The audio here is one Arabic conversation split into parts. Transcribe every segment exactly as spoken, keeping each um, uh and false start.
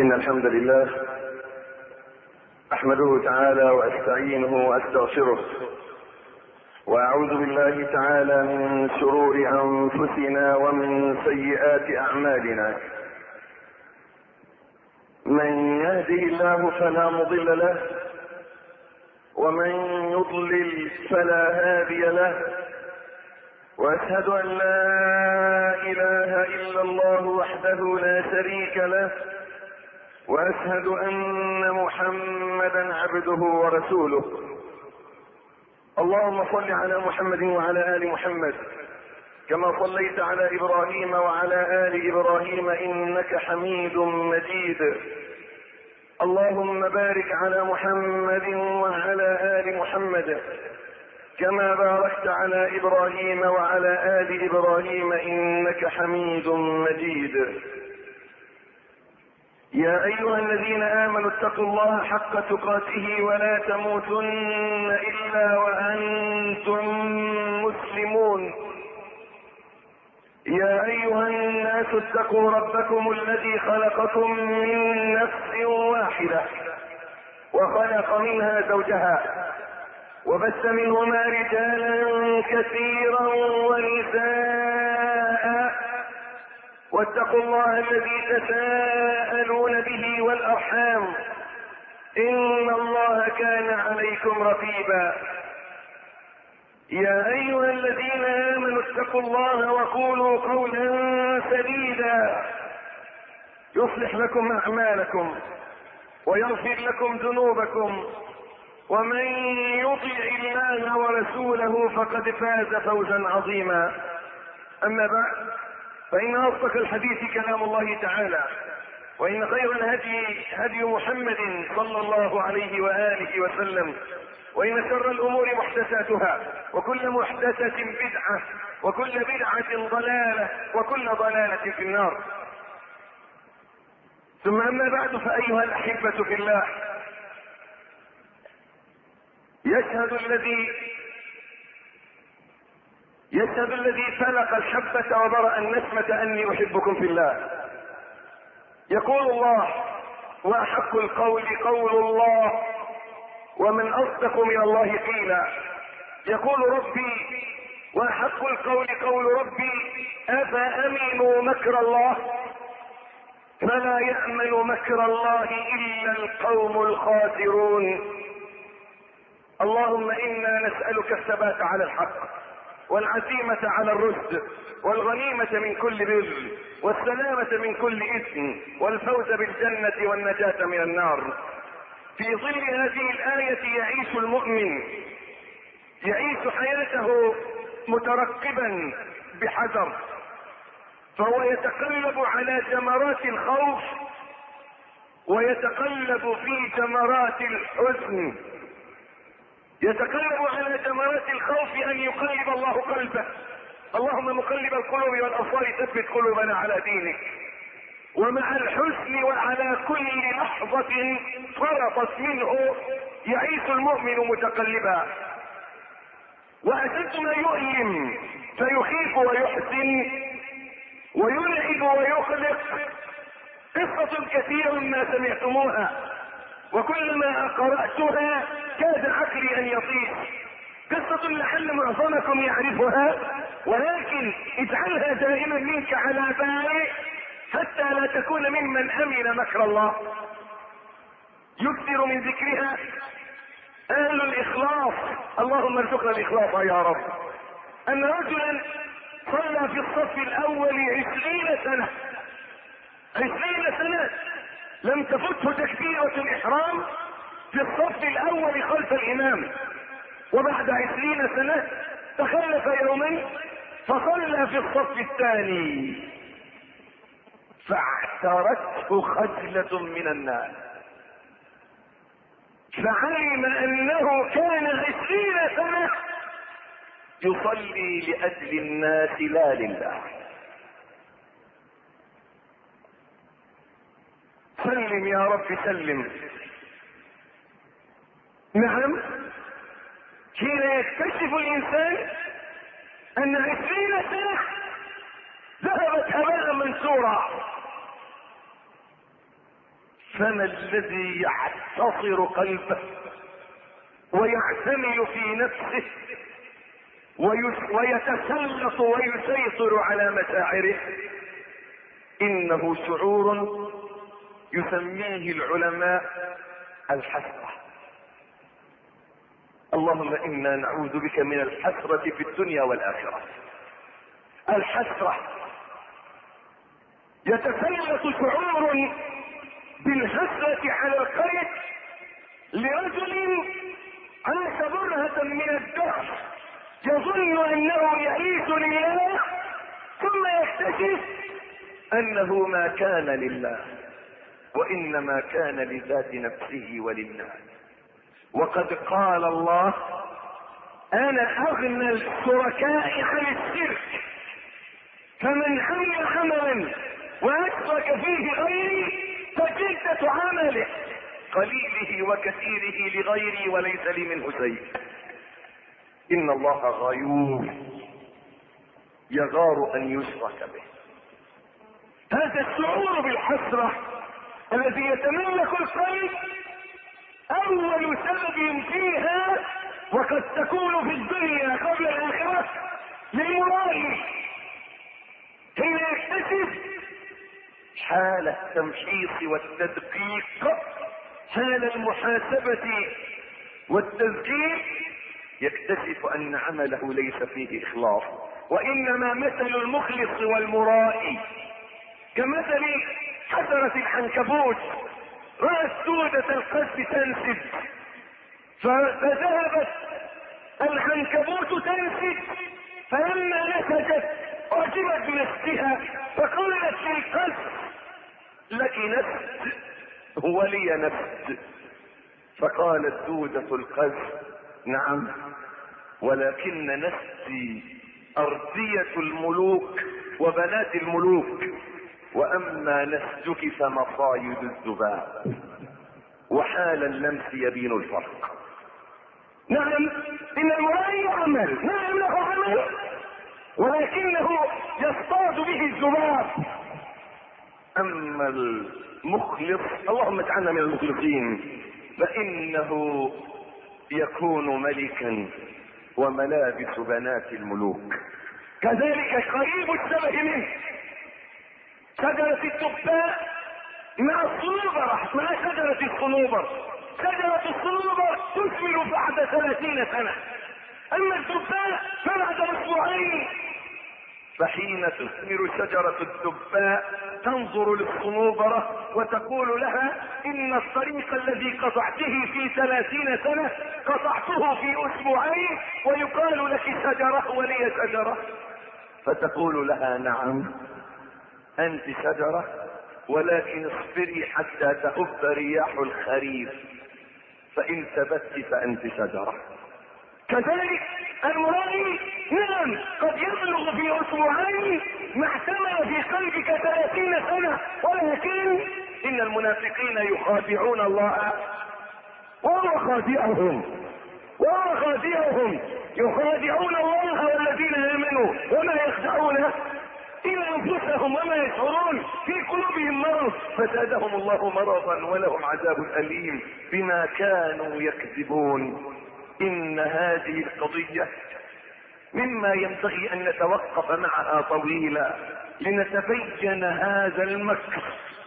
إن الحمد لله أحمده تعالى وأستعينه وأستغفره، وأعوذ بالله تعالى من شرور أنفسنا ومن سيئات أعمالنا. من يهده الله فلا مضل له، ومن يضلل فلا هادي له، وأشهد أن لا إله إلا الله وحده لا شريك له، وأشهد أن محمدا عبده ورسوله. اللهم صل على محمد وعلى آل محمد كما صليت على إبراهيم وعلى آل إبراهيم إنك حميد مجيد. اللهم بارك على محمد وعلى آل محمد كما باركت على إبراهيم وعلى آل إبراهيم إنك حميد مجيد. يا أيها الذين آمنوا اتقوا الله حق تقاته ولا تموتن إلا وأنتم مسلمون. يا أيها الناس اتقوا ربكم الذي خلقكم من نفس واحدة وخلق منها زوجها وبث منهما رجالا كثيرا ونساء، واتقوا الله الذي تساءلون به والأرحام إن الله كان عليكم رقيبا. يا أيها الذين آمنوا اتقوا الله وقولوا قولا سديدا يصلح لكم أعمالكم ويغفر لكم ذنوبكم، ومن يطع الله ورسوله فقد فاز فوزا عظيما. أما بعد، فإن أصدق الحديث كلام الله تعالى، وإن خير الهدي هدي محمد صلى الله عليه وآله وسلم، وإن شر الأمور محدثاتها، وكل محدثة بدعة، وكل بدعة ضلالة، وكل ضلالة في النار. ثم أما بعد، فأيها الأحبة في الله، يشهد الذي يشهد الذي فلق الحبة وبرأ النسمة أني أحبكم في الله. يقول الله: وأحق القول قول الله، ومن أصدق من الله قيلا. يقول ربي: وأحق القول قول ربي، أفأمنوا مكر الله فلا يأمن مكر الله إلا القوم الخاسرون. اللهم إنا نسألك الثبات على الحق، والعزيمة على الرشد، والغنيمة من كل بر، والسلامة من كل إثم، والفوز بالجنة والنجاة من النار. في ظل هذه الآية يعيش المؤمن، يعيش حياته مترقبا بحذر، فهو يتقلب على جمرات الخوف ويتقلب في جمرات الحزن. يتقلب على جمرات الخوف أن يقلب الله قلبه، اللهم مقلب القلوب والأبصار ثبت قلوبنا على دينك. ومع الحزن وعلى كل لحظة فرطت منه يعيش المؤمن متقلبا. وأشد ما يؤلم فيخيف ويحزن ويلعب ويخلق قصة كثيرة ما سمعتموها، وكلما قرأتها كاد عقلي أن يطير. قصة لعل معظمكم يعرفها، ولكن اجعلها دائما منك على بالك حتى لا تكون ممن أمن مكر الله. يكثر من ذكرها أهل الإخلاص، اللهم ارزقنا الإخلاص يا رب. أن رجلا صلى في الصف الأول عشرين سنة عشرين سنة لم تفته تكبيرة الإحرام في الصف الأول خلف الإمام، وبعد عشرين سنة تخلف يومين فصلى في الصف الثاني فاعترته خجلة من الناس، فعلم أنه كان عشرين سنة يصلي لأجل الناس لا لله. سلم يا رب سلم. نعم، حين يكتشف الإنسان أن عشرين سنة ذهبت هباء منثورا، فما الذي يعتصر قلبه ويعتمل في نفسه ويتسلط ويسيطر على مشاعره؟ انه شعور يسميه العلماء الحسرة. اللهم انا نعوذ بك من الحسرة في الدنيا والاخرة. الحسرة يتسلط شعور بالحسرة على القلب لرجل عاش برهة من الدهر يظن انه يعيش لله ثم يكتشف انه ما كان لله وانما كان لذات نفسه وللناس. وقد قال الله: انا اغنى الشركاء عن الشرك، فمن عمل عملا واشرك فيه غيري فجدة عمله قليله وكثيره لغيري وليس لي منه شيء. ان الله غيور يغار ان يشرك به. هذا الشعور بالحسرة الذي يتملك القلب اول سبب فيها، وقد تكون في الدنيا قبل الاخرة، للمرائي حين يكتشف حال التمحيص والتدقيق، حال المحاسبة والتزكية، يكتشف ان عمله ليس فيه اخلاص، وانما مثل المخلص والمرائي كمثل حجرة العنكبوت رأت سودة القذف تنسج فذهبت العنكبوت تنسج، فلما نسجت اعجبت بنفسها فقالت للقذف: لك نفس ولي نفس. فقالت سودة القذف: نعم، ولكن نفسي أرضية الملوك وبنات الملوك، واما نسجك فمصايد الذباب. وحال اللمس يبين الفرق. نعم، ان المرائي عمل، نعم له عمل، ولكنه يصطاد به الذباب. اما المخلص، اللهم اجعلنا من المخلصين، فانه يكون ملكا وملابس بنات الملوك. كذلك قريب الشبه منه شجرة التفاح مع الصنوبر، مع شجرة الصنوبر. شجرة الصنوبر تثمر بعد ثلاثين سنة، اما التفاح فبعد اسبوعين. فحين تثمر شجرة التفاح تنظر للصنوبرة وتقول لها: ان الطريق الذي قطعته في ثلاثين سنة قطعته في اسبوعين، ويقال لك شجرة ولي شجرة. فتقول لها: نعم انت شجرة، ولكن اصبري حتى تهب رياح الخريف، فان ثبت فانت شجرة. كذلك المرائي، نعم قد يبلغ في اسبوعين ما احتمل في قلبك ثلاثين سنة، ولكن ان المنافقين يخادعون الله وهو خادعهم، وهو خادعهم، يخادعون الله والذين امنوا وما يخدعون إلا أنفسهم وما يشعرون، في قلوبهم مرض فزادهم الله مرضا ولهم عذاب أليم بما كانوا يكذبون. إن هذه القضية مما ينبغي أن نتوقف معها طويلا لنتبين هذا المكر.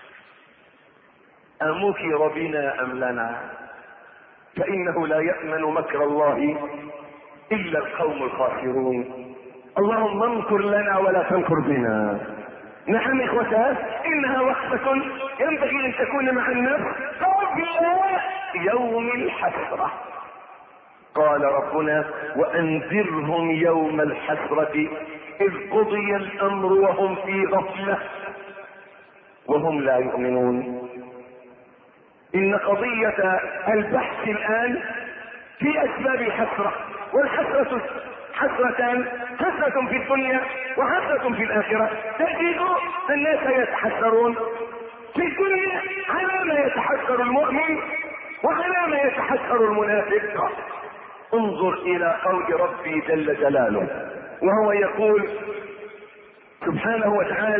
أمكر بنا أم لنا؟ فإنه لا يأمن مكر الله إلا القوم الخاسرون. اللهم امكر لنا ولا تمكر بنا. نعم اخوتان، انها وقفة ينبغي ان تكون مع النفس قبل يوم الحسرة. قال ربنا: وانذرهم يوم الحسرة اذ قضي الامر وهم في غفلة وهم لا يؤمنون. ان قضية البحث الان في اسباب الحسرة، والحسرة حسرتان: حسرة في الدنيا وحسرة في الآخرة. تجد الناس يتحسرون في الدنيا على ما يتحسر المؤمن وعلى ما يتحسر المنافق. انظر إلى قول ربي جل جلاله وهو يقول سبحانه وتعالى: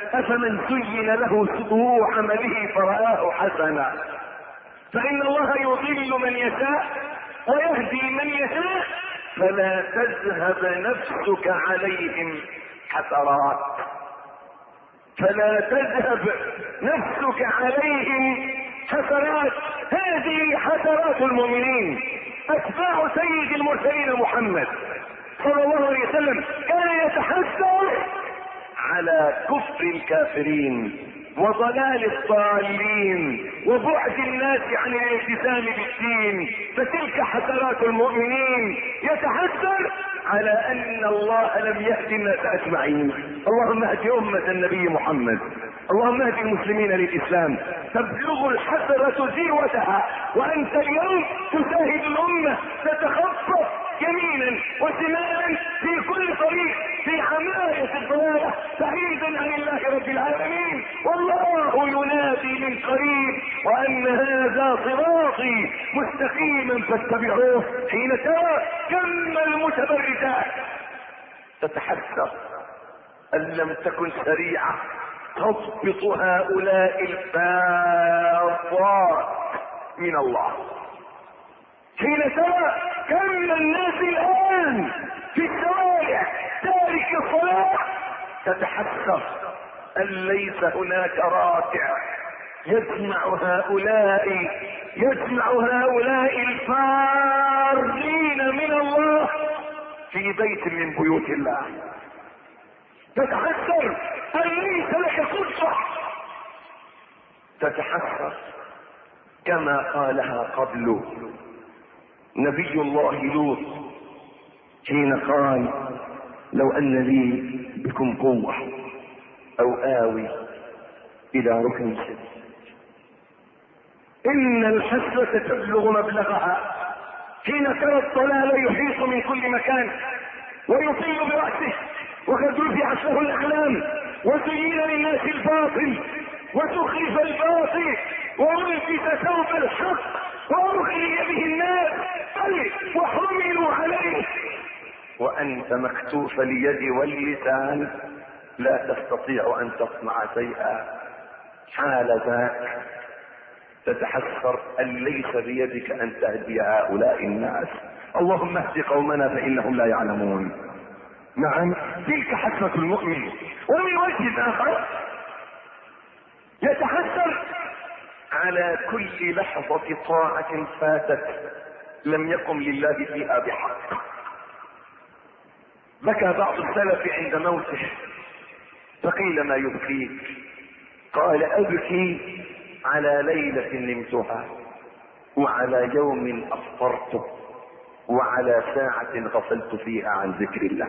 افمن زين له سوء عمله فرآه حسنا، فإن الله يضل من يشاء ويهدي من يشاء، فلا تذهب نفسك عليهم حسرات، فلا تذهب نفسك عليهم حسرات. هذه حسرات المؤمنين اتباع سيد المرسلين محمد صلى الله عليه وسلم، كان يتحسر على كفر الكافرين وضلال الضالين وبعد الناس عن الالتزام بالدين، فتلك حسرات المؤمنين. يتحسر على ان الله لم يهد الناس اجمعين. اللهم اهد امة النبي محمد، اللهم اهد المسلمين للاسلام. تبلغ الحسرة ذروتها وانت اليوم تشاهد الامة تتخطف يمينا وشمالا في كل طريق في عماية الضلالة بعيدا عن الله رب العالمين، والله ينادي من قريب وان هذا صراطي مستقيما فاتبعوه. حين ترى كم المتبرجات تتحسر ان لم تكن سريعة تضبط هؤلاء الباطات من الله. حين ترى كم الناس الان في الشوارع تارك الصلاة تتحسر ان ليس هناك راكع يجمع هؤلاء يجمع هؤلاء الفارين من الله في بيت من بيوت الله. تتحسر ان ليس لك فرصة. تتحسر كما قالها قبل نبي الله لوط حين قال لو ان لي بكم قوة او آوي الى ركن شديد. ان الحسرة تبلغ مبلغها حين ترى الضلال يحيط من كل مكان ويطيل برأسه وقد رفعت له الاعلام وزين للناس الباطل وزخرف الباطل وألبس ثوب الحق وأغري به الناس بل وحملوا عليه وأنت مكتوف اليد واللسان لا تستطيع أن تصنع شيئا. حال ذاك تتحسر أن ليس بيدك أن تهدي هؤلاء الناس. اللهم اهد قومنا فإنهم لا يعلمون. نعم، تلك حسرة المؤمن. ومن وجه آخر يتحسر على كل لحظة طاعة فاتت لم يقم لله فيها بحق. بكى بعض السلف عند موته فقيل ما يبكيك؟ قال أبكي على ليلة نمتها وعلى يوم أفطرته وعلى ساعة غفلت فيها عن ذكر الله.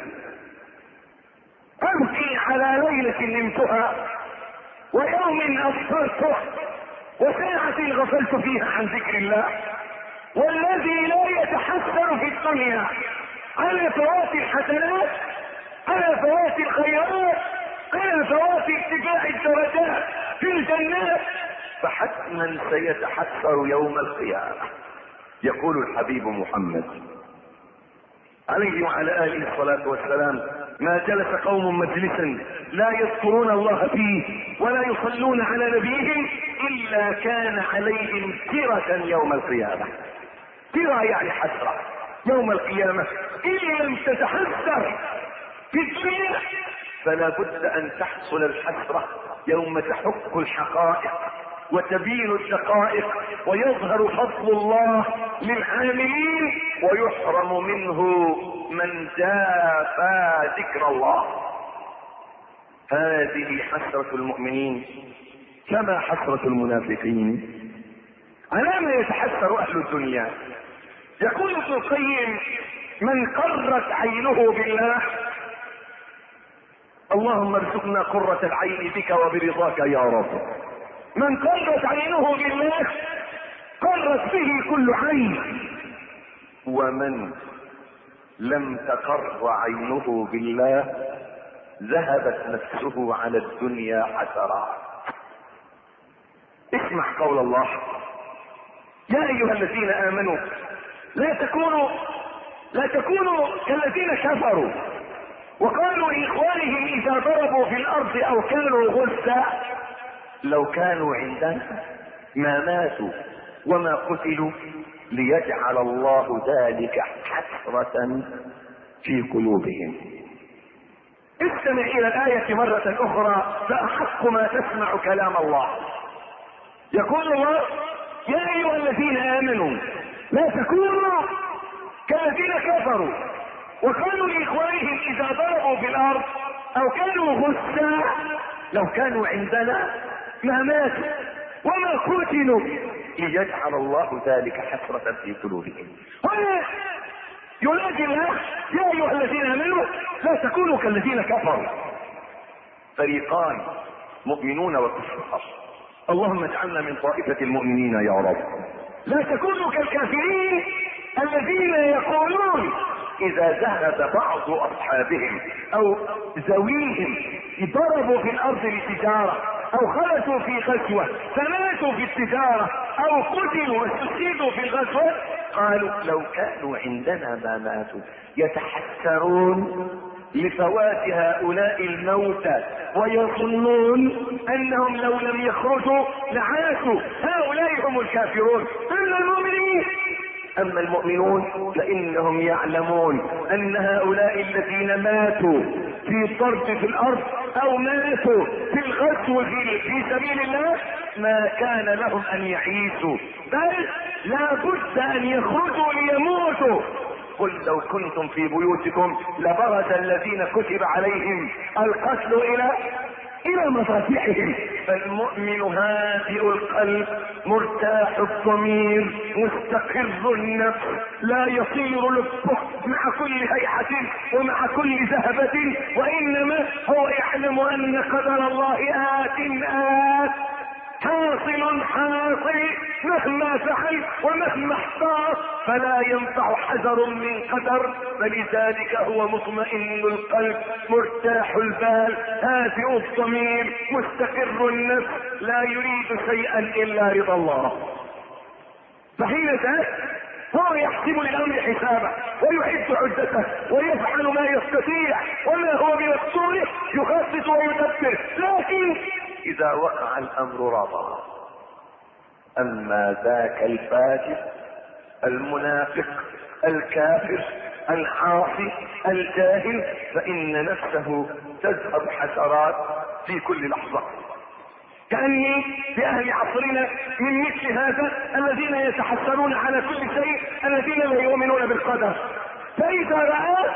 أبكي على ليلة نمتها ويوم أفطرته وساعة غفلت فيها عن ذكر الله. والذي لا يتحسر في الدنيا على فوات الحسنات، على فوات الخيرات، على فوات ارتفاع الدرجات في الجنات، فحتما سيتحسر يوم القيامة. يقول الحبيب محمد عليه وعلى آله الصلاة والسلام: ما جلس قوم مجلسا لا يذكرون الله فيه ولا يصلون على نبيهم إلا كان عليهم ترة يوم القيامة. ترة يعني حسرة يوم القيامة. إن لم تتحسر في الدنيا فلا بد أن تحصل الحسرة يوم تحك الحقائق وتبين الدقائق ويظهر فضل الله للعاملين ويحرم منه من جافى ذكر الله. هذه حسرة المؤمنين كما حسرة المنافقين. على ما يتحسر أهل الدنيا. يقول ابن القيم: من قرت عينه بالله، اللهم ارزقنا قرة العين بك وبرضاك يا رب. من قرت عينه بالله قرت به كل عين، ومن لم تقر عينه بالله ذهبت نفسه على الدنيا حسرات. اسمع قول الله: يا ايها الذين امنوا لا تكونوا لا تكونوا كالذين كفروا وقالوا لإخوانهم إذا ضربوا في الأرض أو كانوا غثا لو كانوا عندنا ما ماتوا وما قتلوا ليجعل الله ذلك حسرة في قلوبهم. استمع إلى الآية مرة أخرى فأحق ما تسمع كلام الله. يقول الله: يا أيها الذين آمنوا لا تكونوا كالذين كفروا وقالوا لإخوانهم إذا ضربوا في الأرض أو كانوا غثا لو كانوا عندنا ما ماتوا وما قتلوا ليجعل الله ذلك حسرة في قلوبهم. هنا ينادي الله: يا أيها الذين آمنوا لا تكونوا كالذين كفروا. فريقان: مؤمنون وكفار. اللهم اجعلنا من طائفة المؤمنين يا رب. لا تكونوا كالكافرين الذين يقولون إذا ذهب بعض أصحابهم أو ذويهم ضربوا في الأرض للتجارة أو خلصوا في غزوة فماتوا في التجارة أو قتلوا واستشهدوا في الغزوة قالوا لو كانوا عندنا ما ماتوا. يتحسرون لفوات هؤلاء الموتى ويظنون أنهم لو لم يخرجوا لعاشوا. هؤلاء هم الكافرون. أما المؤمنين أما المؤمنون فإنهم يعلمون أن هؤلاء الذين ماتوا في طرد في الأرض أو ماتوا في الغزو في, في سبيل الله ما كان لهم أن يعيشوا، بل لا بد أن يخرجوا ليموتوا. قل لو كنتم في بيوتكم لبرز الذين كتب عليهم القتل إلى الى مفاتيحهم. فالمؤمن هادئ القلب مرتاح الضمير مستقر النفس لا يصير لبه مع كل هيئة ومع كل ذهبة، وانما هو يعلم ان قدر الله آت آت حاصل حاصل مهما فعل ومهما احتاط، فلا ينفع حذر من قدر. فلذلك هو مطمئن القلب مرتاح البال هادئ الضمير مستقر النفس لا يريد شيئا الا رضا الله. فحين ذاك هو يحسب للامر حسابه ويحب عدته ويفعل ما يستطيع وما هو بمقدوره يخطط ويدبر، لكن اذا وقع الامر رضى. اما ذاك الفاجر المنافق الكافر العاصي الجاهل فان نفسه تذهب حسرات في كل لحظة. كأني في اهل عصرنا من مثل هذا الذين يتحسرون على كل شيء، الذين لا يؤمنون بالقدر. فاذا رأى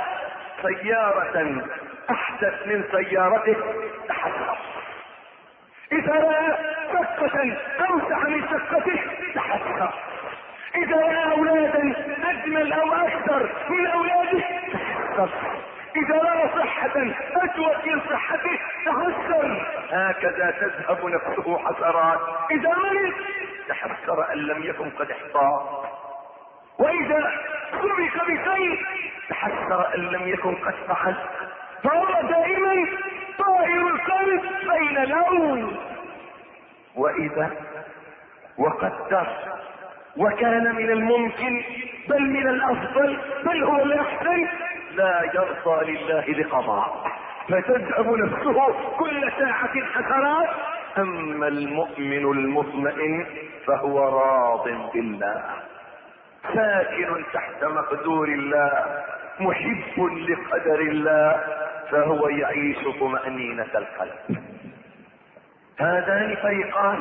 سيارة احدث من سيارته تحسر، اذا رأى شقة اوسع من شقته تحسر، اذا رأى اولادا اجمل او اكثر من اولاده تحسر، اذا رأى صحة اتوت من صحته تحسر. هكذا تذهب نفسه حسرات. اذا مرض تحسر ان لم يكن قد احتاط، واذا سبق بشيء تحسر ان لم يكن قد فعل. فهو دائما طائر القلب بين لون. واذا وقدر وكان من الممكن بل من الافضل بل هو الاحسن لا يرضى لله بقضاء، فتذهب نفسه كل ساعة حسرات. اما المؤمن المطمئن فهو راض بالله ساكن تحت مقدور الله محب لقدر الله، فهو يعيش طمأنينة القلب. هذان فريقان: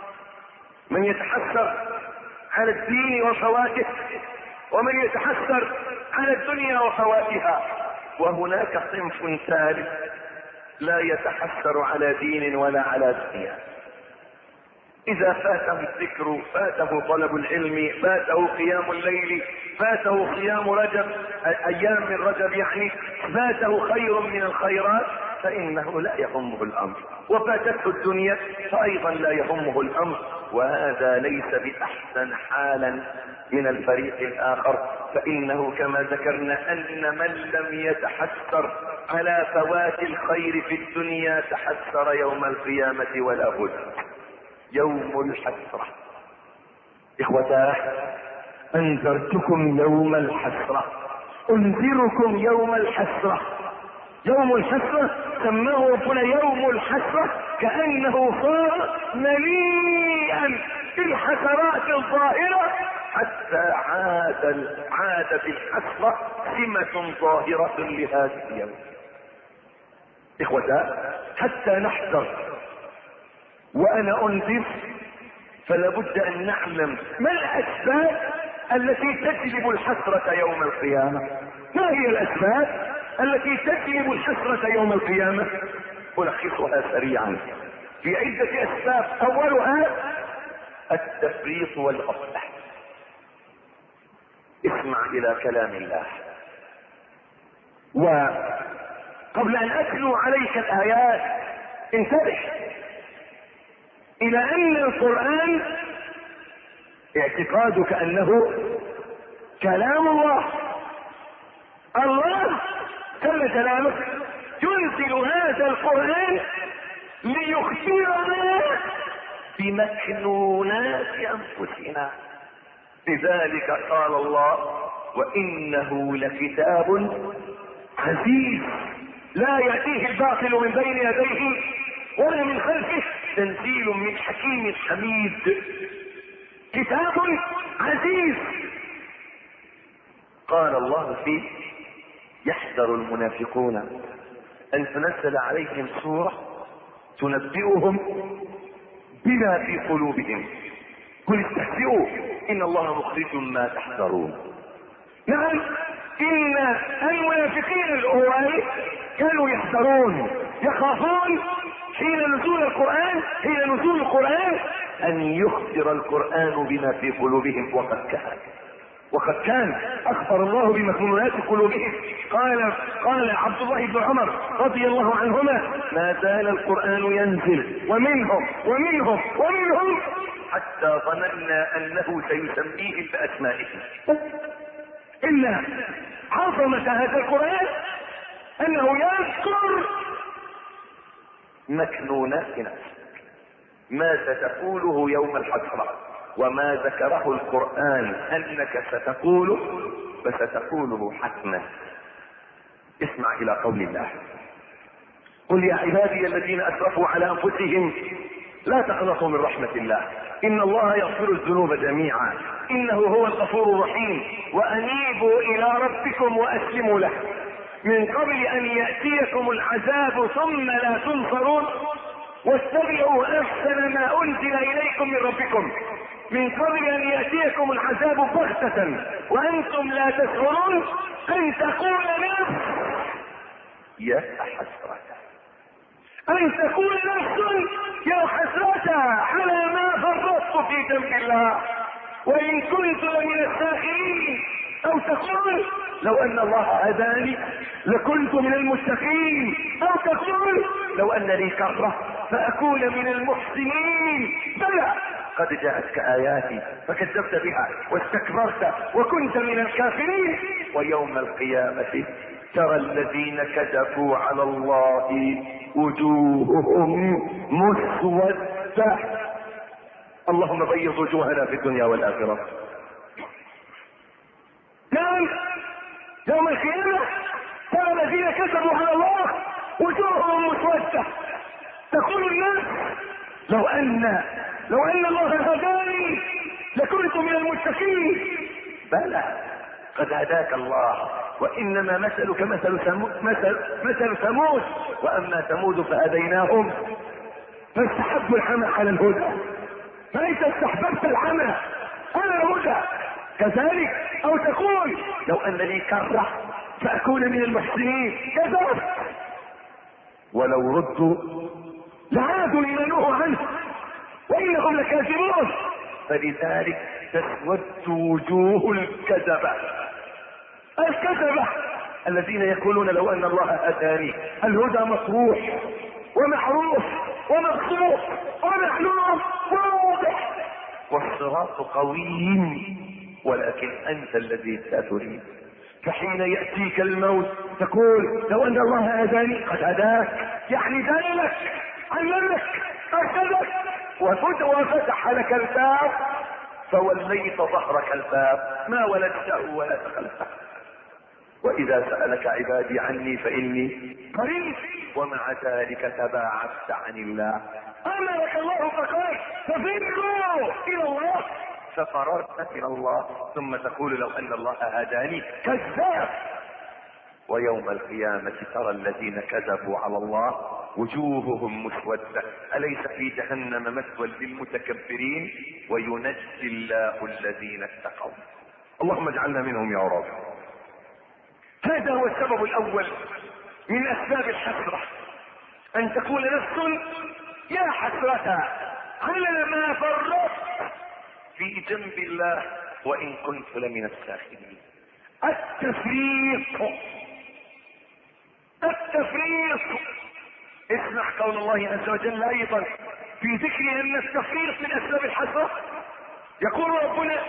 من يتحسر على الدين وفواته، ومن يتحسر على الدنيا وفواتها. وهناك صنف ثالث لا يتحسر على دين ولا على دنيا. اذا فاته الذكر فاته طلب العلم فاته قيام الليل فاته صيام رجب ايام من رجب يعني فاته خير من الخيرات فانه لا يهمه الامر، وفاتته الدنيا فايضا لا يهمه الامر. وهذا ليس باحسن حالا من الفريق الاخر، فانه كما ذكرنا ان من لم يتحسر على فوات الخير في الدنيا تحسر يوم القيامة ولا بد. يوم الحسرة. اخوتاه انذرتكم يوم الحسرة، انذركم يوم الحسرة. يوم الحسرة سماه ربنا يوم الحسرة كأنه صار مليئا بالحسرات الظاهرة حتى عاد عاد بالحسرة سمة ظاهرة لهذا اليوم. إخوة حتى نحذر وأنا أنذر فلا بد أن نعلم ما الأسباب التي تجلب الحسرة يوم القيامة. ما هي الأسباب التي تجلب الحسرة يوم القيامة؟ ألخصها سريعا في عدة أسباب. أولها التفريط والغفلة. اسمع إلى كلام الله. وقبل أن أتلو عليك الآيات انتبه إلى أن القرآن اعتقادك أنه كلام الله. الله جل جلاله ينزل هذا القرآن ليخبرنا بمكنونات أنفسنا. لذلك قال الله وإنه لكتاب عزيز لا يأتيه الباطل من بين يديه ولا من خلفه تنزيل من حكيم حميد. كتاب عزيز. قال الله فيه يحذر المنافقون أن تنزل عليهم سورة تنبئهم بما في قلوبهم قل استهزئوا إن الله مخرج ما تحذرون. نعم إن المنافقين الأوائل كانوا يحذرون يخافون حين نزول القرآن حين نزول القرآن أن يخبر القرآن بما في قلوبهم. وقد كان وقد كان أخبر الله بمكنونات قلوبهم. قال قال عبد الله بن عمر رضي الله عنهما ما زال القرآن ينزل ومنهم ومنهم ومنهم حتى ظننا أنه سيسميهم بأسمائهم. إن عظمة هذا القرآن أنه يذكر مكنونات نفسك ما ستقوله يوم الحسرة وما ذكره القرآن أنك ستقوله فستقوله حتما. اسمع إلى قول الله قل يا عبادي الذين أسرفوا على أنفسهم لا تقنطوا من رحمة الله إن الله يغفر الذنوب جميعا إنه هو الغفور الرحيم وأنيبوا إلى ربكم وأسلموا له من قبل أن يأتيكم العذاب ثم لا تنصرون واتبعوا أحسن ما أنزل إليكم من ربكم من قبل أن يأتيكم العذاب بغتة وأنتم لا تشعرون أن تقول نفس يا حسرة أن تقول نفس يا حسرة على ما فرطت في جنب الله وإن كنت لمن الساخرين أو تقول لو أن الله هداني لكنت من المتقين أو تقول لو أن لي كرة فأكون من المحسنين. بلى قد جاءتك آياتي فكذبت بها واستكبرت وكنت من الكافرين ويوم القيامة ترى الذين كذبوا على الله وجوههم مسودة. اللهم بيض وجوهنا في الدنيا والآخرة. نعم يوم القيامة ترى الذين كذبوا على الله وجوههم مسودة. تقول الناس لو أن لو أن الله هداني لكنت من المتقين. بلى قد هداك الله وإنما مثلك مثل ثمود مثل مثل ثمود وأما ثمود فهديناهم فاستحبوا العمى على الهدى فأنت استحببت العمى على الهدى كذلك. أو تقول لو أن لي كرة فأكون من المحسنين كذلك. ولو ردوا لعادوا لما نهوا عنه وإنهم لكاذبون. فلذلك تسود وجوه الكذبة الكذبة الذين يقولون لو أن الله هداني. الهدى مطروح ومعروف ومقصود ومعلوم واضح والصراط قويم ولكن أنت الذي لا تريد. فحين يأتيك الموت تقول لو أن الله هداني. قد هداك يعني دلك علمك أرشدك وفتح لك الباب فوليت ظهرك الباب ما ولدته ولا دخلته. واذا سألك عبادي عني فاني قريب ومع ذلك تباعدت عن الله. امرك الله فقال ففروا الى الله ففررت الى الله ثم تقول لو ان الله هداني. كذاب. ويوم القيامة ترى الذين كذبوا على الله وجوههم مسودة أليس في جهنم مثوى للمتكبرين وينجي الله الذين اتقوا. اللهم اجعلنا منهم يا رب. هذا هو السبب الاول من اسباب الحسرة، ان تقول نفس يا حسرة على ما فرطت في جنب الله وان كنت لمن الساخرين. التفريط التفريط اسمع قول الله عز وجل ايضا في ذكر ان التفريط من اسباب الحسرة. يقول ربنا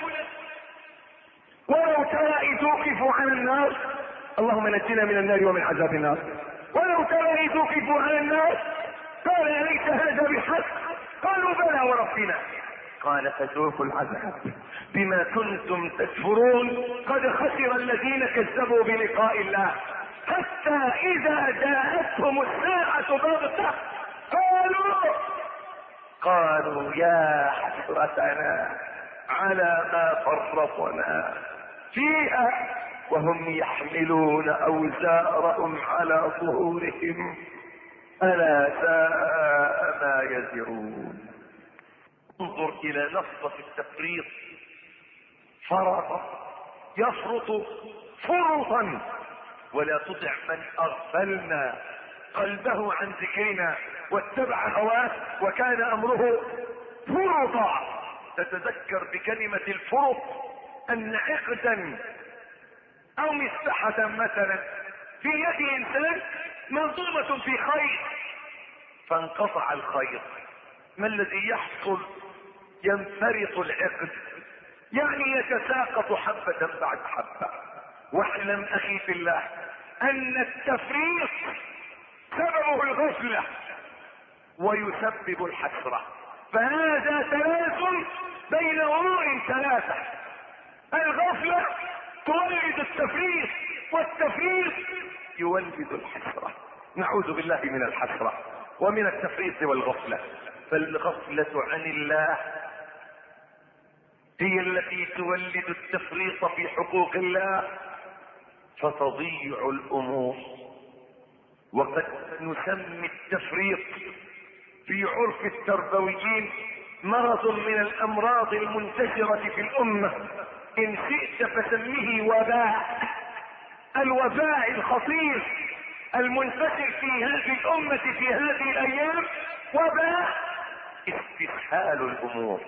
ولو ترى اذ وقفوا على النار، اللهم نجنا من النار ومن عذاب النار، ولو ترى اذ وقفوا على النار قال اليس هذا بالحق قالوا بلى وربنا قال فذوقوا العذاب بما كنتم تكفرون قد خسر الذين كذبوا بلقاء الله حتى اذا جاءتهم الساعة بغتة قالوا قالوا يا حسرتنا على ما فرطنا فيها وهم يحملون اوزارهم على ظهورهم الا ساء ما يزرون. انظر الى لفظة التفريط. فرط يفرط فرطا. ولا تطع من اغفلنا قلبه عن ذكرنا واتبع هواه وكان امره فرطا. تتذكر بكلمة الفرط ان عقدا او مسبحة مثلا في يد انسان منظومة في خيط فانقطع الخيط، ما الذي يحصل؟ ينفرط العقد، يعني يتساقط حبة بعد حبة. واعلم اخي في الله ان التفريط سببه الغفلة ويسبب الحسرة، فهذا تلازم بين امور ثلاثة. الغفلة تولد التفريط والتفريط يولد الحسرة. نعوذ بالله من الحسرة ومن التفريط والغفلة. فالغفلة عن الله هي التي تولد التفريط في حقوق الله فتضيع الامور. وقد نسمي التفريط في عرف التربويين مرض من الامراض المنتشرة في الامة، ان شئت فسميه وباء. الوباء الخطير المنتشر في هذه الامة في هذه الايام وباء استسهال الامور.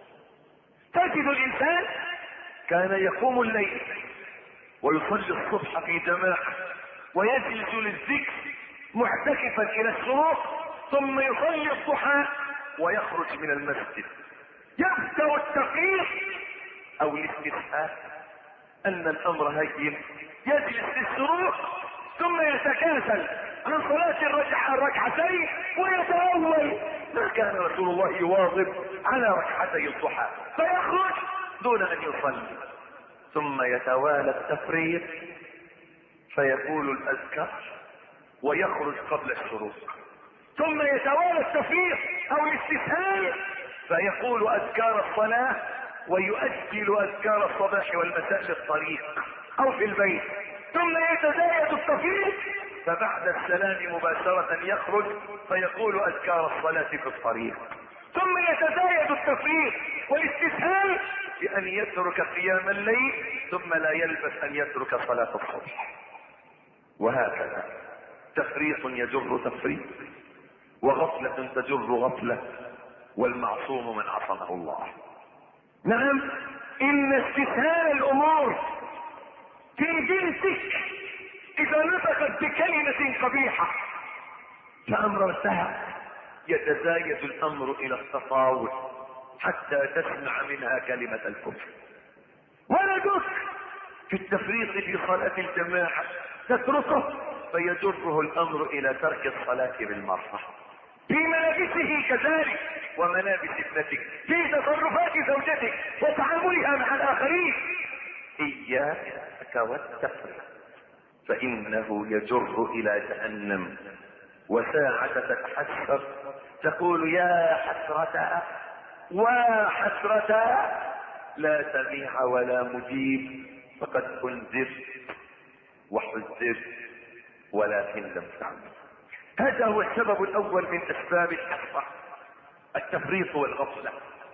تجد الانسان كان يقوم الليل ويصلي الصبح في جماعة ويجلس للذكر معتكفا الى الشروق ثم يصلي الضحى ويخرج من المسجد. يبدأ التقييد او الاستسهال ان الامر هين، يجلس للشروق ثم يتكاسل عن صلاة الركعة الركعتين ويتأول. ما كان رسول الله يواظب على ركعتي الضحى فيخرج دون ان يصلي، ثم يتوالى التفريط فيقول الاذكار ويخرج قبل الشروق، ثم يتوالى التفريط او الاستسهال فيقول اذكار الصلاة ويؤجل اذكار الصباح والمساء للطريق او في البيت، ثم يتزايد التفريط فبعد السلام مباشرة يخرج فيقول اذكار الصلاة في الطريق، ثم يتزايد التفريط والاستسهال بان يترك قيام الليل ثم لا يلبث ان يترك صلاة الصبح. وهكذا تفريط يجر تفريط وغفلة تجر غفلة، والمعصوم من عصمه الله. نعم، ان استسهال الامور في بنتك اذا نطقت بكلمة قبيحة فامر انتهى، يتزايد الامر الى التطاول حتى تسمع منها كلمة الكفر. ولدك في التفريط في صلاة الجماعة تتركه فيجره الامر الى ترك الصلاة بالمرة. في ملابسه كذلك وملابس ابنتك، في تصرفات زوجتك وتعاملها مع الاخرين. اياك والتفريط. فإنه يجر إلى جهنم. وساعة تتحسر تقول يا حسرة وحسرة لا سميع ولا مجيب، فقد انذرت وحذرت ولكن لم تعمل. هذا هو السبب الأول من أسباب الحسرة، التفريط والغفلة.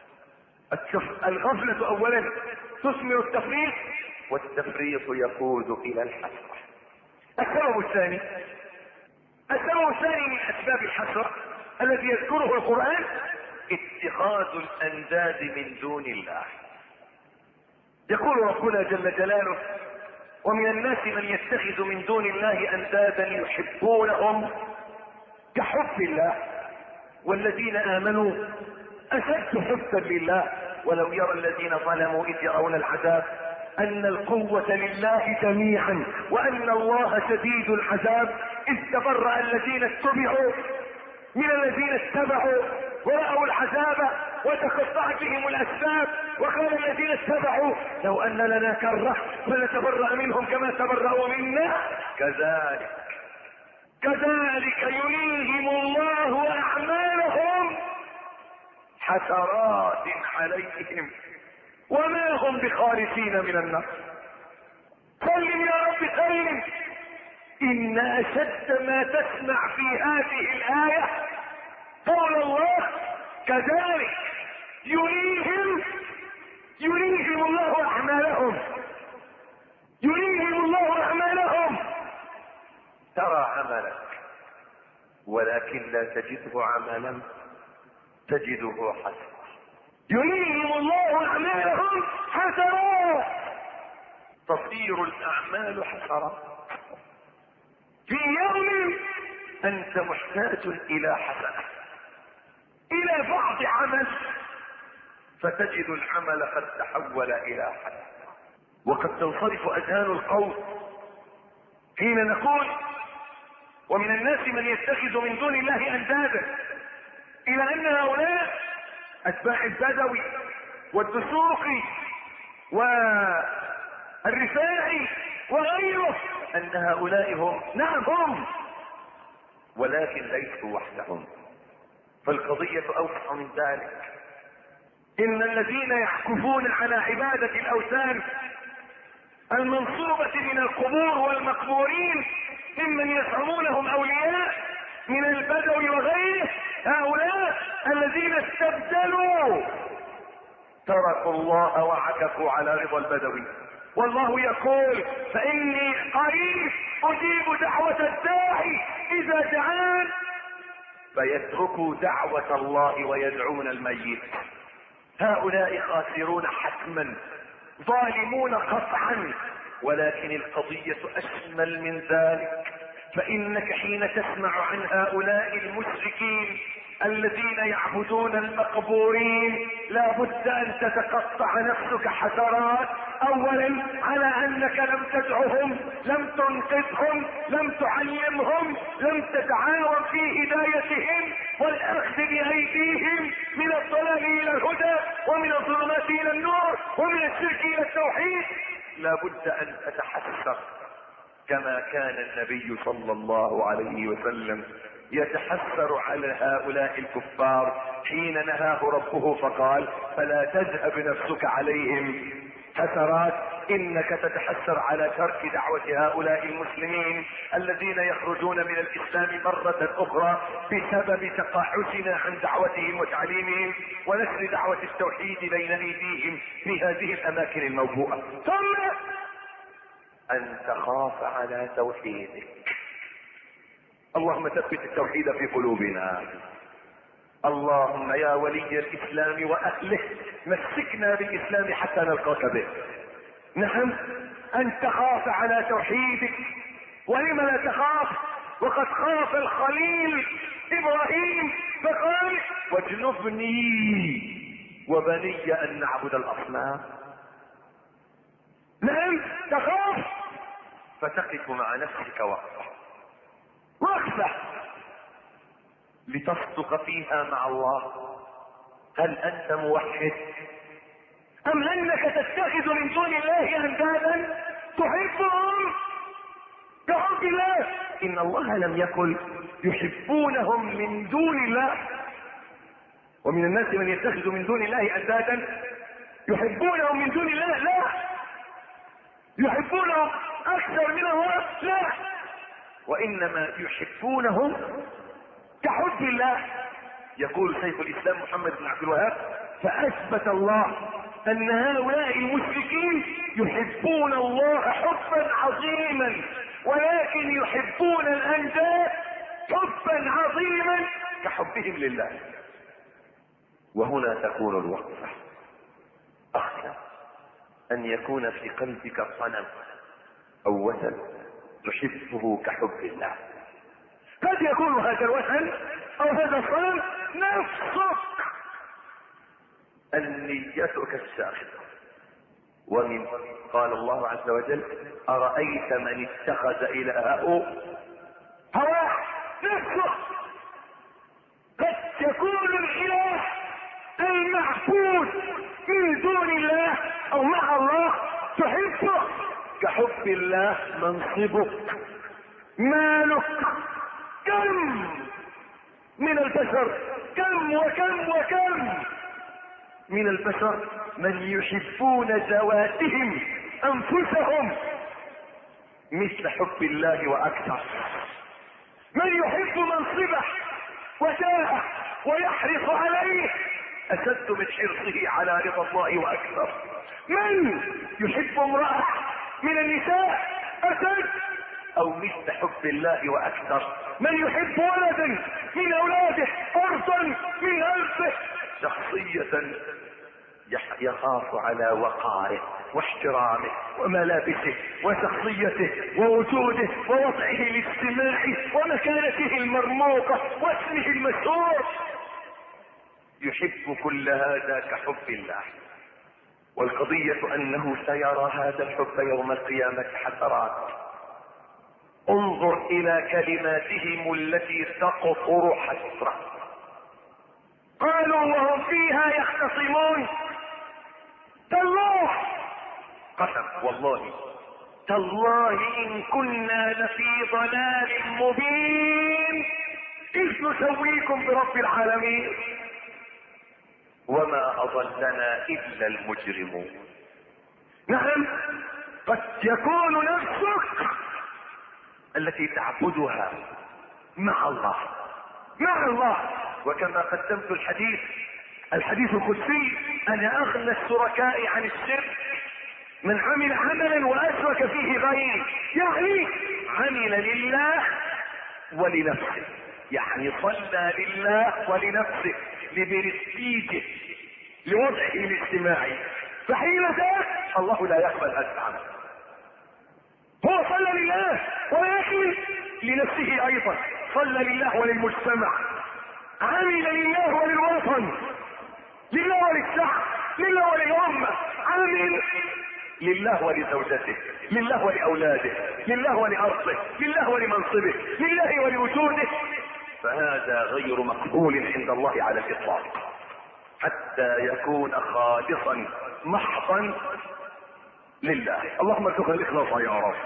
الغفلة أولا تثمر التفريط، والتفريط يقود إلى الحسرة. السبب الثاني السبب الثاني من أسباب الحسرة الذي يذكره القرآن اتخاذ الأنداد من دون الله. يقول ربنا جل جلاله: ومن الناس من يتخذ من دون الله أندادا يحبونهم كحب الله والذين آمنوا أشد حبا لله ولو يرى الذين ظلموا إذ يرون العذاب أن القوة لله جميعا وأن الله شديد العذاب إذ تبرأ الذين اتبعوا من الذين اتبعوا ورأوا العذاب وتقطعت بهم الأسباب وقال الذين اتبعوا لو أن لنا كرة فنتبرأ منهم كما تبرأوا منا كذلك كذلك يريهم الله أعمالهم حسرات عليهم وما هم بخارجين من النار. سلم يا رب سلم. إن أشد ما تسمع في هذه الآية قول الله كذلك يريهم يريهم الله أعمالهم يريهم الله أعمالهم. ترى عملك ولكن لا تجده عملا، تجده حسرة. يريهم الله أعمالهم حسرات. تصير الأعمال حسرات. في يوم أنت محتاج إلى حسنة، إلى بعض عمل، فتجد العمل قد تحول إلى حسنة. وقد تنصرف أذهان القوم حين نقول ومن الناس من يتخذ من دون الله أندادا، إلى أن هؤلاء أتباع البدوي والدسوقي والرفاعي وغيره، أن هؤلاء هم، نعم هم، ولكن ليسوا وحدهم. فالقضية أوسع من ذلك. إن الذين يحكفون على عبادة الأوثان المنصوبة من القبور والمقبورين ممن يزعمونهم أولياء من البدو وغيره، هؤلاء الذين استبدلوا تركوا الله وعكفوا على رضا البدوي. والله يقول: فإني قريب أجيب دعوة الداعي إذا دعان. فيتركوا دعوة الله ويدعون الميت. هؤلاء خاسرون حتما، ظالمون قطعا. ولكن القضية أشمل من ذلك، فإنك حين تسمع عن هؤلاء المشركين الذين يعبدون المقبورين لا بد أن تتقطع نفسك حسرات، أولا على أنك لم تدعهم، لم تنقذهم، لم تعلمهم، لم تتعاون في هدايتهم والأخذ بأيديهم من الضلال إلى الهدى ومن الظلمات إلى النور ومن الشرك إلى التوحيد. لا بد أن تتحسر كما كان النبي صلى الله عليه وسلم يتحسر على هؤلاء الكفار حين نهاه ربه فقال: فلا تذهب نفسك عليهم حسرات. انك تتحسر على ترك دعوة هؤلاء المسلمين الذين يخرجون من الاسلام مرة اخرى بسبب تقاعسنا عن دعوتهم وتعليمهم ونشر دعوة التوحيد بين ايديهم في هذه الاماكن الموبوءة. ثم ان تخاف على توحيدك. اللهم ثبت التوحيد في قلوبنا. اللهم يا ولي الاسلام واهله مسكنا بالاسلام حتى نلقاك به. نعم، ان تخاف على توحيدك. ولم لا تخاف وقد خاف الخليل ابراهيم فقال: واجنبني وبني ان نعبد الاصنام. نعم تخاف، فتقف مع نفسك وقفه وقفه لتصدق فيها مع الله. هل انت موحد ام انك تتخذ من دون الله اندادا تحبهم كحب الله. ان الله لم يقل يحبونهم من دون الله، ومن الناس من يتخذ من دون الله اندادا يحبونهم من دون الله، لا. يحبونهم اكثر من الله، لا. وانما يحبونهم كحب الله. يقول شيخ الاسلام محمد بن عبد الوهاب: فاثبت الله ان هؤلاء المشركين يحبون الله حبا عظيما، ولكن يحبون الانداد حبا عظيما كحبهم لله. وهنا تكون الوقفة. اخشى ان يكون في قلبك صنم او وثن تحبه كحب الله. قد يكون هذا الوثن او هذا الصنم نفسك، النيتك الساخطة. ومن قال الله عز وجل: أرأيت من اتخذ إلهه هواه، نفسه. قد تكون الإله المعبود من دون الله أو مع الله تحبه كحب الله. منصبك، مالك. كم من البشر، كم وكم وكم من البشر من يحبون ذواتهم انفسهم مثل حب الله واكثر. من يحب منصبه وجاهه ويحرص عليه اشد من حرصه على رضا الله واكثر. من يحب امرأة من النساء اشد او مثل حب الله واكثر. من يحب ولدا من اولاده ارضا من انفه. شخصية يخاف على وقاره واحترامه وملابسه وشخصيته ووجوده ووضعه الاجتماعي ومكانته المرموقة واسمه المشهور. يحب كل هذا كحب الله. والقضية انه سيرى هذا الحب يوم القيامة حسرات. انظر الى كلماتهم التي تقطر حسرة. قالوا وهم فيها يختصمون: تالله، قسم والله، تالله ان كنا لفي ضلال مبين اذ نسويكم برب العالمين وما اضلنا الا المجرمون. نعم، قد يكون نفسك التي تعبدها مع الله، مع الله. وكما قدمت الحديث الحديث القدسي: انا اغنى الشركاء عن الشرك من عمل عملا واشرك فيه غيري. يعني عمل لله ولنفسه، يعني صلى لله ولنفسه، لبرستيجه، لوضعه الاجتماعي. فحين ذاك الله لا يقبل هذا العمل. هو صلى لله ولكن لنفسه ايضا، صلى لله وللمجتمع، عمل لله وللوطن، لله وللشعب، لله وللأمة، عمل لله ولزوجته، لله ولأولاده، لله ولأرضه، لله ولمنصبه، لله ولوجوده. فهذا غير مقبول عند الله على الإطلاق حتى يكون خالصا محضا لله. اللهم ارزقنا الإخلاص يا رب.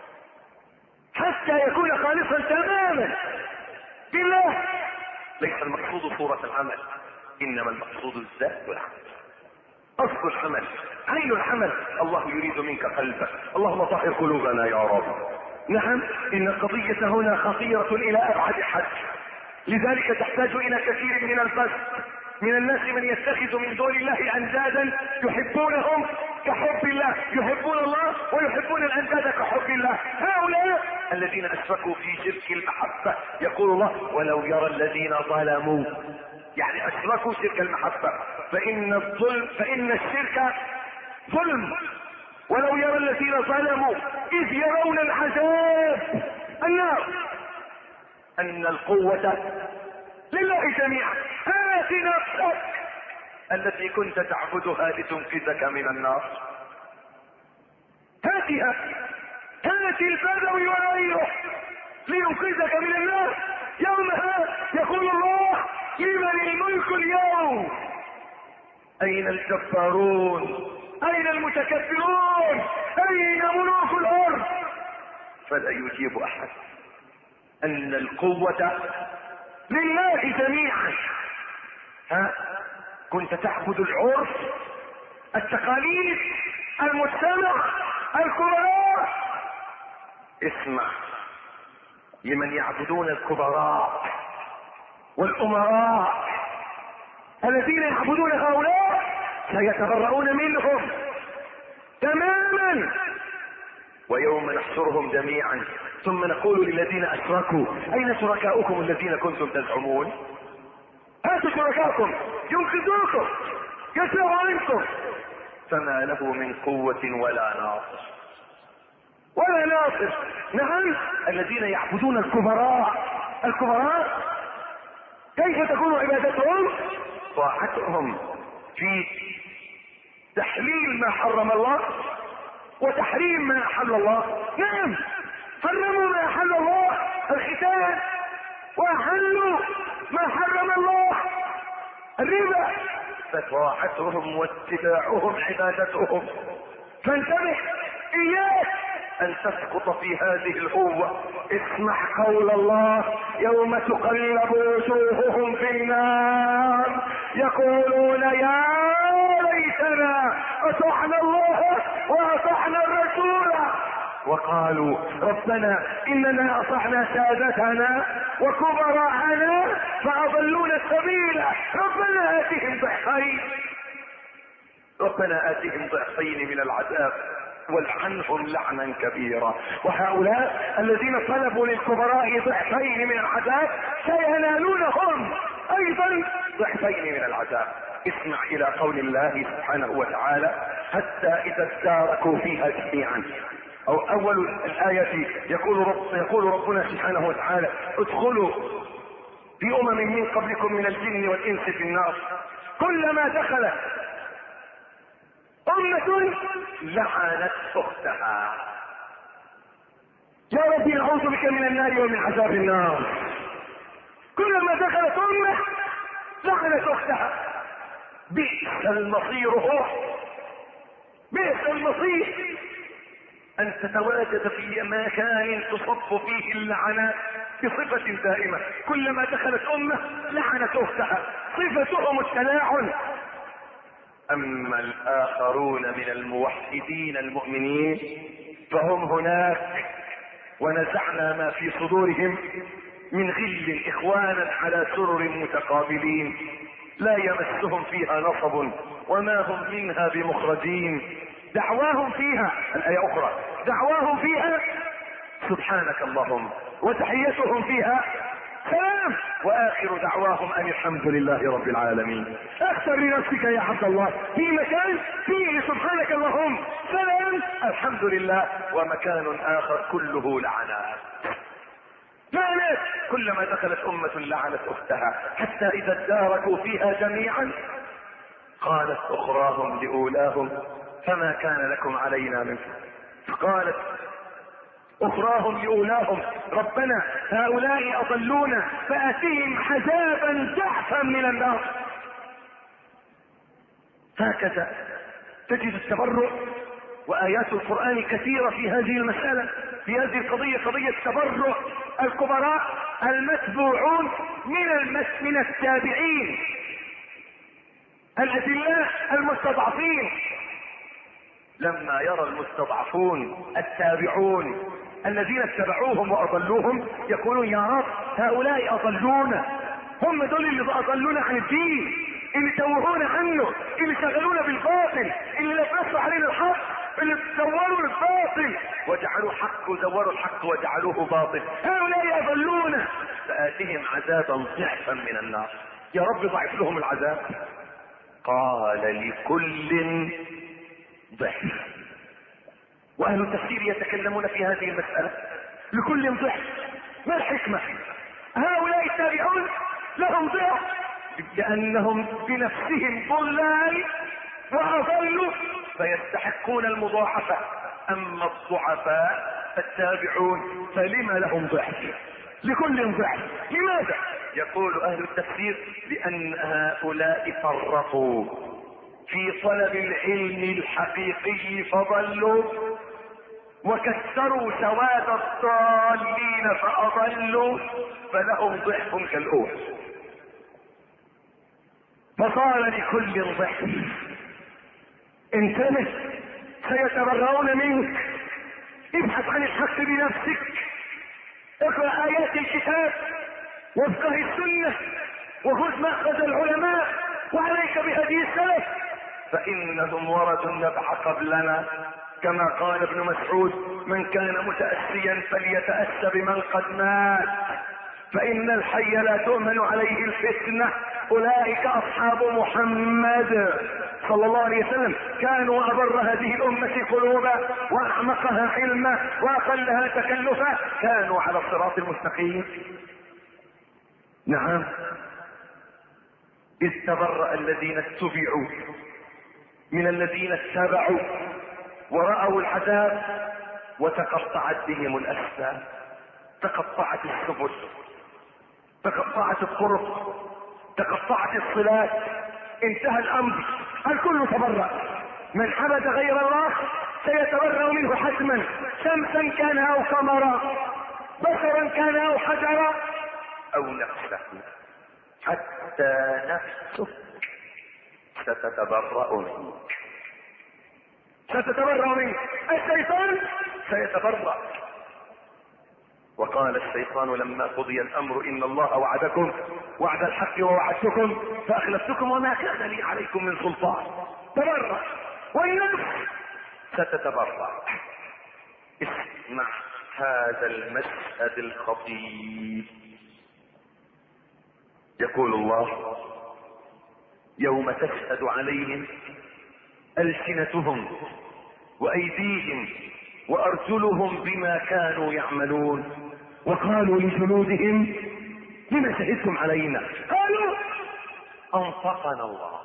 حتى يكون خالصا تماما لله. ليس المقصود صورة العمل، انما المقصود الذات والعمل، اصل العمل، عين العمل. الله يريد منك قلبك. اللهم طهر قلوبنا يا رب. نعم، ان القضية هنا خطيرة الى ابعد حد، لذلك تحتاج الى كثير من البث. من الناس من يتخذ من دون الله اندادا يحبونهم كحب الله، يحبون الله ويحبون الانداد كحب الله. هؤلاء الذين اشركوا في شرك المحبة. يقول الله: ولو يرى الذين ظلموا، يعني اشركوا شرك المحبة، فان الظلم فان الشرك ظلم. ولو يرى الذين ظلموا اذ يرون العذاب النار ان القوة لله جميعا. هات نفسك التي كنت تعبدها لتنقذك من النار، هاتها، هات البدوي وغيره لينقذك من النار. يومها يقول الله: لمن الملك اليوم؟ اين الجبارون؟ اين المتكبرون؟ اين ملوك الارض؟ فلا يجيب احد ان القوة لله جميعا. ها كنت تعبد العرف، التقاليد، المجتمع، الكبراء، اسمع لمن يعبدون الكبراء والامراء الذين يعبدون هؤلاء سيتبرؤون منهم تماما. ويوم نحشرهم جميعا ثم نقول للذين اشركوا اين شركاؤكم الذين كنتم تزعمون؟ هاتوا شركاءكم ينقذوكم يسروا عنكم. فما له من قوة ولا ناصر ولا ناصر. نعم الذين يعبدون الكبراء، الكبراء كيف تكون عبادتهم؟ طاعتهم في تحليل ما حرم الله وتحريم ما احل الله. نعم حرموا ما احل الله الختان واحلوا ما حرم الله الربا، فطاعتهم واتباعهم عبادتهم. فانتبه اياك ان تسقط في هذه الهوة. اسمع قول الله يوم تقلب وجوههم في النار يقولون يا ليتنا اطعنا الله واطعنا الرسول وقالوا ربنا اننا اطعنا سادتنا وكبراءنا فاضلونا السبيل ربنا اتهم ضعفين ربنا اتهم ضعفين من العذاب والعنهم لعنا كبيرا. وهؤلاء الذين طلبوا للكبراء ضعفين من العذاب سينالونهم ايضا ضعفين من العذاب. اسمع الى قول الله سبحانه وتعالى حتى اذا اداركوا فيها جميعا، او اول الايه يقول رب يقول ربنا سبحانه وتعالى ادخلوا في امم من قبلكم من الجن والانس في النار كلما دخلت امة لعنت اختها. يا ربي نعوذ بك من النار ومن عذاب النار. كلما دخلت امة لعنت اختها. بئس المصير هو بئس المصير ان تتواجد في مكان تصب فيه اللعنات بصفة دائمة. كلما دخلت امة لعنت اختها، صفتهم التلاعن. اما الاخرون من الموحدين المؤمنين فهم هناك ونزعنا ما في صدورهم من غل اخوانا على سرر متقابلين لا يمسهم فيها نصب وما هم منها بمخرجين. دعواهم فيها الآية أخرى دعواهم فيها سبحانك اللهم وتحيتهم فيها سلام واخر دعواهم ان الحمد لله رب العالمين. اختر لنفسك يا عبد الله في مكان فيه سبحانك اللهم سلام الحمد لله، ومكان اخر كله لعنات لعنات. كلما دخلت امة لعنت اختها حتى اذا اداركوا فيها جميعا قالت اخراهم لاولاهم فما كان لكم علينا من فضل. قالت اخراهم لاولاهم ربنا هؤلاء اضلونا فاتهم عذابا ضعفا من النار. هكذا تجد التبرؤ وايات القرآن كثيرة في هذه المسألة، في هذه القضية، قضية تبرؤ الكبراء المتبوعون من المس من التابعين الاذلاء المستضعفين. لما يرى المستضعفون التابعون الذين اتبعوهم واضلوهم يقولون يا رب هؤلاء اضلونا، هم دول اللي اضلونا عن الدين، اللي توهونا عنه، اللي شغلونا بالباطل، اللي لبسوا علينا الحق، اللي زوروا الباطل وجعلوا حق وزوروا الحق وجعلوه باطل، هؤلاء اضلونا فآتهم عذابا ضعفا من النار. يا رب ضعف لهم العذاب. قال لكل ضعف. واهل التفسير يتكلمون في هذه المسألة لكل ضعف. ما الحكمة؟ هؤلاء التابعون لهم ضعف لانهم بنفسهم ضلال واضلوا فيستحقون المضاعفة. اما الضعفاء التابعون فلما لهم ضعف؟ لكل ضعف. لماذا؟ يقول اهل التفسير لان هؤلاء فرطوا في طلب العلم الحقيقي فضلوا، وكسروا سواد الضالين فأضلوا فلهم ضعف كالأول. فصار لكل ضعف. انتبه، سيتبرؤون منك. ابحث عن الحق بنفسك، اقرأ آيات الكتاب وافقه السنة وخذ مأخذ العلماء وعليك بهدي السلف، فإنهم وردوا النبع قبلنا، كما قال ابن مسعود: من كان متأسيا فليتأسى بمن قد مات، فإن الحي لا تؤمن عليه الفتنة. أولئك أصحاب محمد صلى الله عليه وسلم، كانوا أبر هذه الأمة قلوبا وأعمقها علما وأقلها تكلفا، كانوا على الصراط المستقيم. نعم. إذ تبرأ الذين اتبعوا من الذين اتبعوا ورأوا العذاب وتقطعت بهم الأسباب. تقطعت السبل، تقطعت الطرق، تقطعت الصلات، انتهى الأمر، الكل تبرأ. من عبد غير الله سيتبرأ منه حتما، شمسا كان أو قمرا، بشرا كان أو حجرا، أو نفسه، حتى نفسك ستتبرأ منك. ستتبرأ منك. الشيطان سيتبرأ. وقال الشيطان لما قضي الأمر: إن الله وعدكم وعد الحق ووعدتكم فأخلفتكم وما كان لي عليكم من سلطان. تبرأ. والنفس ستتبرأ. اسمع هذا المشهد الخطير. يقول الله: يوم تشهد عليهم ألسنتهم وأيديهم وأرجلهم بما كانوا يعملون، وقالوا لجلودهم: لما شهدتم علينا؟ قالوا: أنطقنا الله.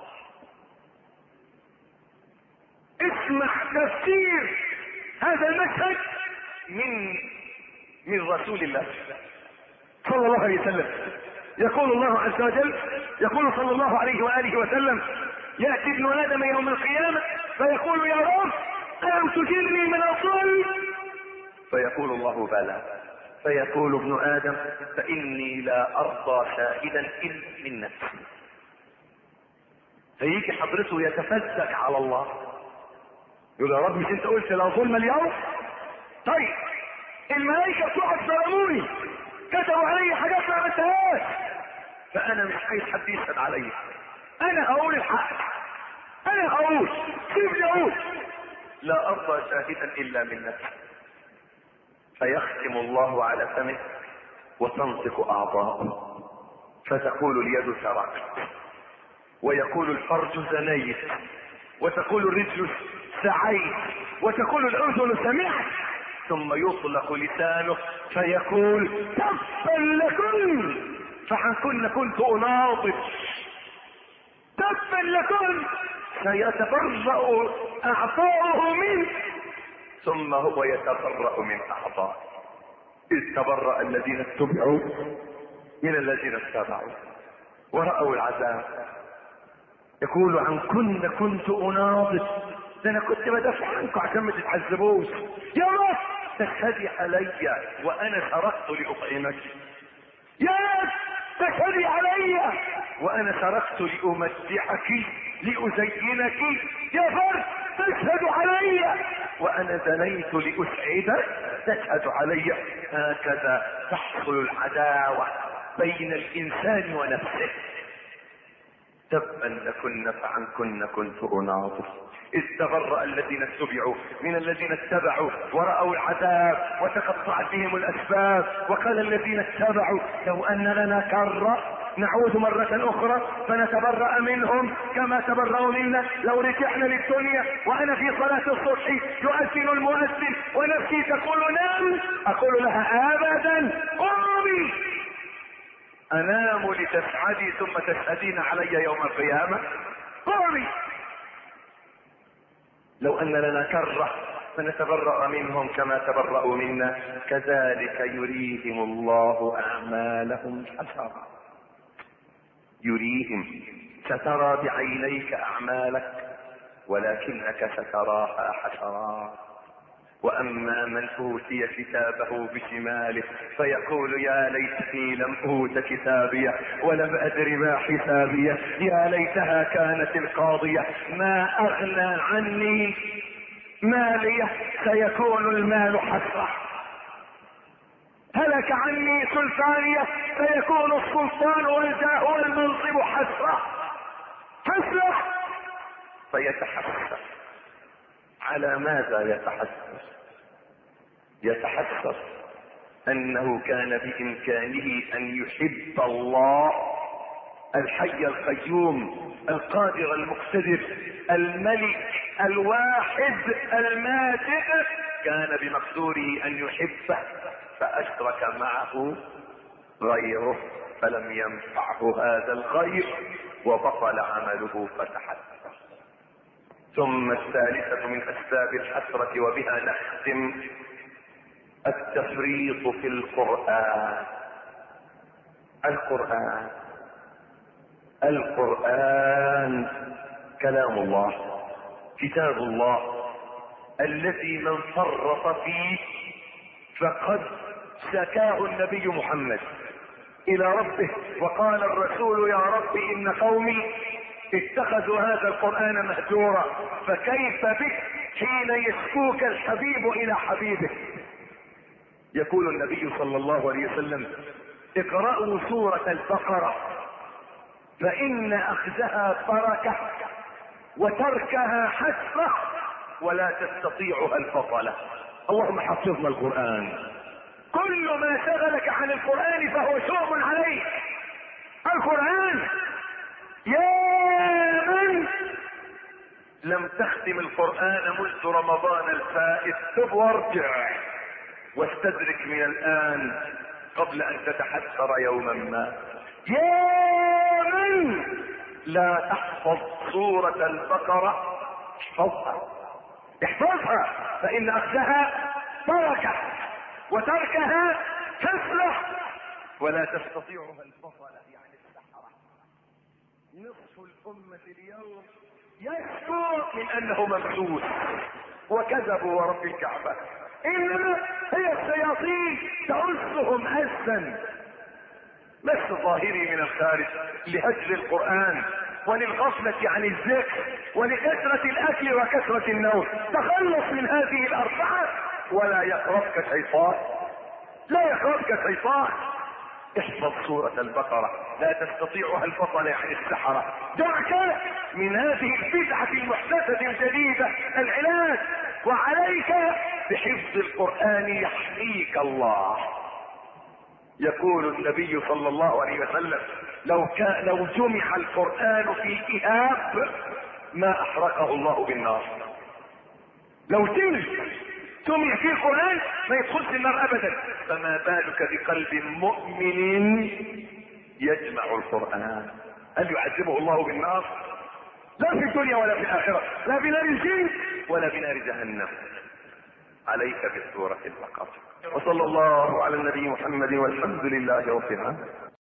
اسمع تفسير هذا المشهد من من رسول الله صلى الله عليه وسلم. يقول الله عز وجل، يقول صلى الله عليه وآله وسلم: يأتي ابن آدم يوم القيامة فيقول: يا رب ألم تجرني من أصل؟ فيقول الله: بلى. فيقول ابن آدم: فإني لا أرضى شاهدا إلا من نفسي. فيجي حضرته يتفزك على الله، يقول: يا رب مش انت قلت لا ظلم اليوم؟ طيب الملائكة بتوعك ظلموني، كتبوا علي حاجات ما عملتهاش، فأنا مش عايز حد يشهد علي، أنا هقول الحق، أنا هقول، سيبني أقول. لا أرضى شاهدا إلا من نفسي. فيختم الله على فمه وتنطق أعضاءه، فتقول اليد سرقت، ويقول الفرج زنيت، وتقول الرجل سعيت، وتقول الأذن سمعت، ثم يطلق لسانه فيقول: تبا لكن فعنكن كنت أناضل، تبا لكن. سيتبرأ أعضاؤه منه ثم هو يتبرأ من أعضائه. إذ تبرأ الذين اتبعوا من الذين اتبعوا ورأوا العذاب. يقول: عنكن كنت أناضل، ده أنا كنت بدافع عنكم عشان ما تتعذبوش. يا رب تشهدي علي وأنا سرقت لأطعمك، يا رب تشهدي علي وأنا سرقت لأمتعك لأزينك، يا فرد تشهد علي وأنا زنيت لأسعدك تشهد علي. هكذا تحصل العداوة بين الإنسان ونفسه. تبا لكن فعنكن كنت أناضل. إذ تبرأ الذين اتبعوا من الذين اتبعوا ورأوا العذاب وتقطعت بهم الأسباب. وقال الذين اتبعوا: لو أن لنا كرة نعود مرة أخرى فنتبرأ منهم كما تبرأوا منا. لو رجعنا للدنيا وأنا في صلاة الصبح يؤذن المؤذن ونفسي تقول نام، أقول لها: أبدا قومي، أنام لتسعدي ثم تشهدين علي يوم القيامة. قومي. لو أن لنا كرة فنتبرأ منهم كما تبرأوا منا. كذلك يريهم الله أعمالهم حسرات. يريهم، سترى بعينيك أعمالك ولكنك ستراها حسرات. واما من اوتي كتابه بشماله فيقول يا ليتني لم اوت كتابيه ولم ادر ما حسابيه يا ليتها كانت القاضيه ما اغنى عني ماليه سيكون المال حسره هلك عني سلطانيه سيكون السلطان والجاه والمنصب حسره حسره فيتحسر. على ماذا يتحسر؟ يتحسر انه كان بامكانه ان يحب الله الحي القيوم القادر المقتدر الملك الواحد الماجد، كان بمقدوره ان يحبه فاشرك معه غيره فلم ينفعه هذا الغير وبطل عمله فتحسر. ثم الثالثة من اسباب الحسرة وبها نختم التفريط في القرآن. القرآن القرآن كلام الله كتاب الله الذي من فرط فيه فقد شكاه النبي محمد الى ربه وقال الرسول يا رب ان قومي اتخذوا هذا القرآن مهجورا فكيف بك حين يشكوك الحبيب الى حبيبه. يقول النبي صلى الله عليه وسلم اقرأوا سورة البقرة فإن أخذها بركة وتركها حسرة ولا تستطيعها البطلة. اللهم حفظنا القرآن. كل ما شغلك عن القرآن فهو شؤم عليك. القرآن يا من لم تختم القرآن منذ رمضان الفائت تب وارجع واستدرك من الآن قبل أن تتحسر يوما ما. يا من لا تحفظ سورة البقرة احفظها احفظها فإن أخذها بركة وتركها حسرة ولا تستطيعها البطلة يعني السحرة. نصف الأمة اليوم يشكو من أنه ممسوس وكذبوا ورب الكعبة إنما هي الشياطين تؤسهم أسا مس ظاهري من الخارج لهجر القرآن وللغفلة عن الذكر ولكثرة الأكل وكثرة النوم. تخلص من هذه الأربعة ولا يقربك شيطان لا يقربك شيطان. احفظ سورة البقرة لا تستطيعها البطل يعني السحرة. دعك من هذه البدعة المحدثة الجديدة العلاج وعليك بحفظ القرآن يحميك الله. يقول النبي صلى الله عليه وسلم لو كان لو جمع القرآن في إهاب ما أحرقه الله بالنار. لو جمع جمع في القرآن ما يدخلش النار أبدا، فما بالك بقلب مؤمن يجمع القرآن؟ هل يعذبه الله بالنار؟ لا في الدنيا ولا في الآخرة، لا بنار الجن ولا بنار جهنم. عليك بسورة البقرة. وصلى الله على النبي محمد والحمد لله رب العالمين.